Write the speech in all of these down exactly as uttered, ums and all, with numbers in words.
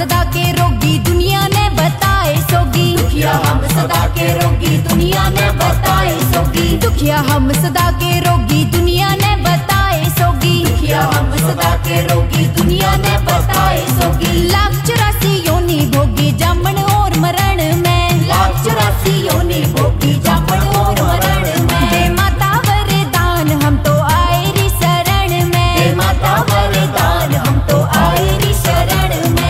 सदा के रोगी दुनिया ने बताए सोगी। दुखिया हम सदा के रोगी दुनिया ने बताए सोगी। दुखिया हम सदा के रोगी दुनिया ने बताए सोगी। दुखिया हम सदा के रोगी दुनिया ने बताए सोगी। लाख चौरासी योनि भोगी जामन और मरण में। लाख चौरासी योनि भोगी जामन और मरण में। दे माता वरदान हम तो आए री शरण में। दे माता वरदान हम तो आए री शरण में।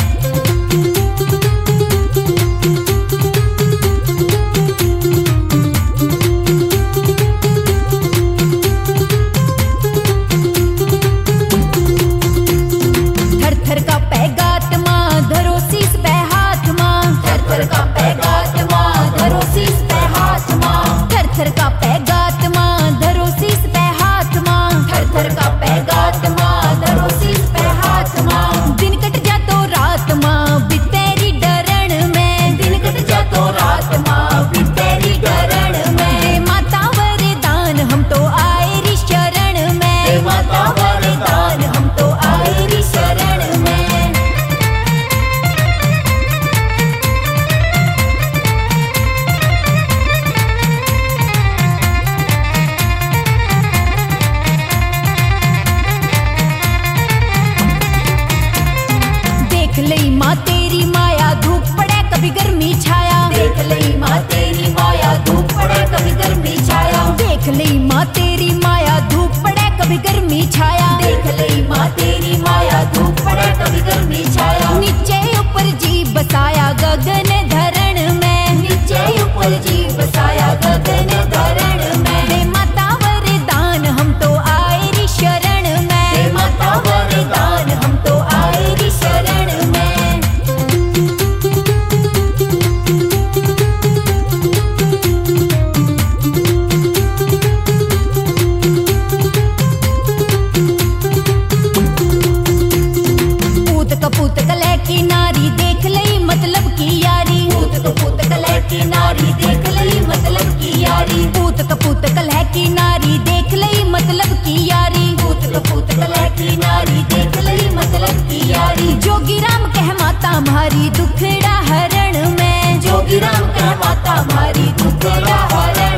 थर थर का पैगात माँ धरो शीस पे हाथ माँ। थर थर का पैगात माँ धरो शीस पे हाथ माँ। थर थर का पैगात माँ धरो शीस पे हाथ माँ। थर थर का पैगात माँ धरो शीस पे हाथ माँ। दिन कट जा तो रात माँ भी तेरी डरण में। दिन कट जा तो रात माँ भी तेरी डरण में। दे माता वरदान हम तो आए री शरण में। दे माता वरदान हम तो आए री शरण में। देख लई माँ तेरी माया धूप पड़े कभी गर्मी छाया। देख लई माँ तेरी माया धूप पड़े कभी गर्मी छाया। देख लई माँ तेरी माया धूप पड़े कभी गर्मी छाया। देख लई माँ तेरी माया धूप पड़े कभी गर्मी छाया। नीचे ऊपर जी बसाया गगन धरण में। नीचे ऊपर जी बसाया गगन धरण में। दे माता वरदान हम तो आए री शरण में। दे माता वरदान हम तो आए री शरण में। पूत कपूत कले की नारी देख लई मतलब की यारी। पूत कपूत कलह की नारी देख लई मतलब की यारी। पूत कपूत कलह की नारी देख लई मतलब की यारी। पूत कपूत कलह की नारी देख लई मतलब की यारी। जोगी राम कह माता म्हारी दुखड़ा हरण में। जोगी राम कह माता मारी दुखड़ा हरण